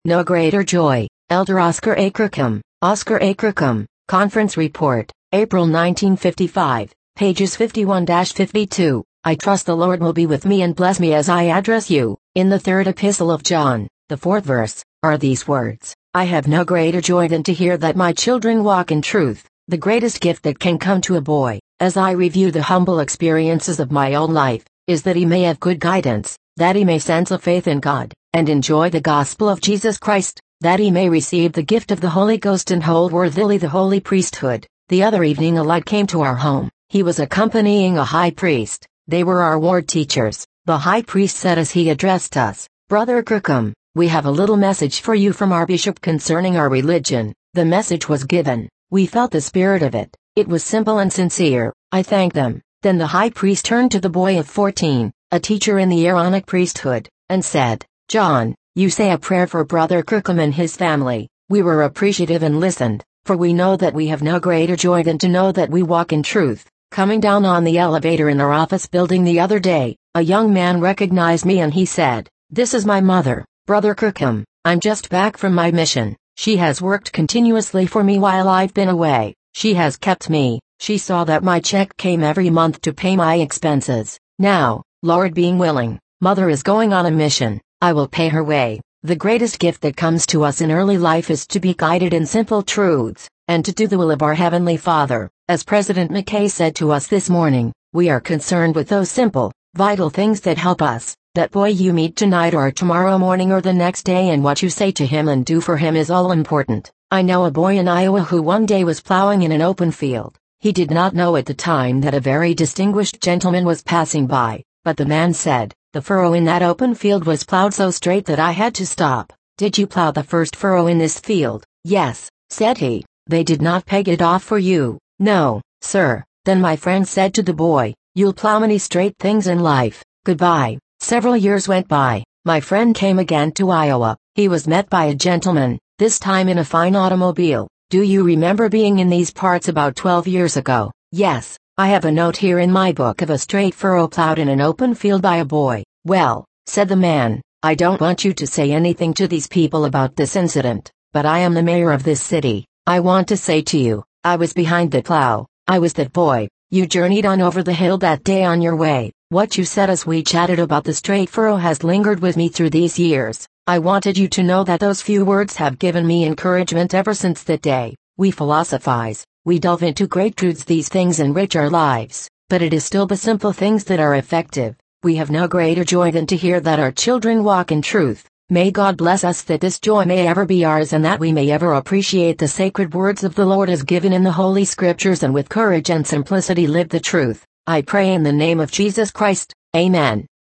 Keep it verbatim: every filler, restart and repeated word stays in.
No greater joy. Elder Oscar A. Kirkham. Oscar A. Kirkham. Conference Report, April nineteen fifty-five, pages fifty-one to fifty-two. I trust the Lord will be with me and bless me as I address you. In the third epistle of John, the fourth verse, are these words: I have no greater joy than to hear that my children walk in truth. The greatest gift that can come to a boy, as I review the humble experiences of my own life, is that he may have good guidance, that he may sense a faith in God, and enjoy the gospel of Jesus Christ, that he may receive the gift of the Holy Ghost and hold worthily the holy priesthood. The other evening a lad came to our home. He was accompanying a high priest. They were our ward teachers. The high priest said as he addressed us, Brother Kirkham, we have a little message for you from our bishop concerning our religion. The message was given. We felt the spirit of it. It was simple and sincere. I thanked them. Then the high priest turned to the boy of fourteen, a teacher in the Aaronic priesthood, and said, John, you say a prayer for Brother Kirkham and his family. We were appreciative and listened, for we know that we have no greater joy than to know that we walk in truth. Coming down on the elevator in our office building the other day, a young man recognized me and he said, This is my mother, Brother Kirkham. I'm just back from my mission. She has worked continuously for me while I've been away. She has kept me. She saw that my check came every month to pay my expenses. Now, Lord being willing, Mother is going on a mission. I will pay her way. The greatest gift that comes to us in early life is to be guided in simple truths, and to do the will of our Heavenly Father. As President McKay said to us this morning, we are concerned with those simple, vital things that help us. That boy you meet tonight or tomorrow morning or the next day, and what you say to him and do for him is all important. I know a boy in Iowa who one day was plowing in an open field. He did not know at the time that a very distinguished gentleman was passing by, but the man said, The furrow in that open field was plowed so straight that I had to stop. Did you plow the first furrow in this field? Yes, said he. They did not peg it off for you. No, sir. Then my friend said to the boy, You'll plow many straight things in life. Goodbye. Several years went by. My friend came again to Iowa. He was met by a gentleman, this time in a fine automobile. Do you remember being in these parts about twelve years ago? Yes, I have a note here in my book of a straight furrow plowed in an open field by a boy. Well, said the man, I don't want you to say anything to these people about this incident, but I am the mayor of this city. I want to say to you, I was behind the plow. I was that boy. You journeyed on over the hill that day on your way. What you said as we chatted about the straight furrow has lingered with me through these years. I wanted you to know that those few words have given me encouragement ever since that day. We philosophize, we delve into great truths, these things enrich our lives, but it is still the simple things that are effective. We have no greater joy than to hear that our children walk in truth. May God bless us that this joy may ever be ours, and that we may ever appreciate the sacred words of the Lord as given in the Holy Scriptures, and with courage and simplicity live the truth. I pray in the name of Jesus Christ. Amen.